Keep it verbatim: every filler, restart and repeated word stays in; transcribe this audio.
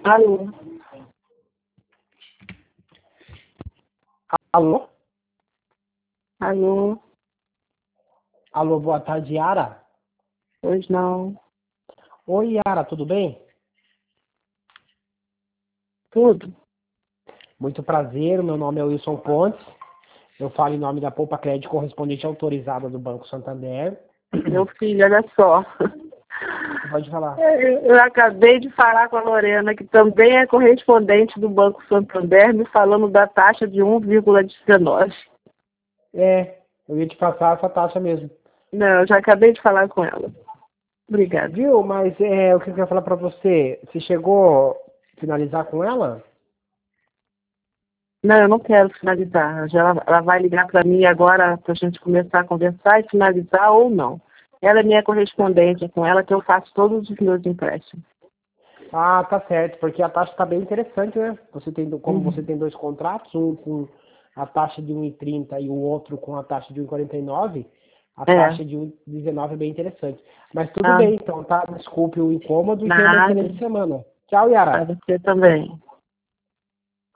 Alô? Alô? Alô? Alô, boa tarde, Yara. Pois não. Oi, Yara, tudo bem? Tudo? Muito prazer, meu nome é Wilson Pontes. Eu falo em nome da Poupa Crédito, correspondente autorizada do Banco Santander. Meu filho, olha só. Pode falar. Eu, eu acabei de falar com a Lorena, que também é correspondente do Banco Santander, me falando da taxa de um vírgula dezenove. É, eu ia te passar essa taxa mesmo. Não, eu já acabei de falar com ela. Obrigada. Viu? Mas é, o que eu queria falar pra você? Você chegou a finalizar com ela? Não, eu não quero finalizar. Já ela, ela vai ligar para mim agora para a gente começar a conversar e finalizar ou não. Ela é minha correspondente, é com ela que eu faço todos os meus empréstimos. Ah, tá certo, porque a taxa tá bem interessante, né? Você tem, como Uhum. você tem dois contratos, um com a taxa de um e trinta e o outro com a taxa de um e quarenta e nove, a É. taxa de um e dezenove é bem interessante. Mas tudo Ah, bem, então, tá? Desculpe o incômodo e tenha uma nada. excelente semana. Tchau, Para Yara. você também.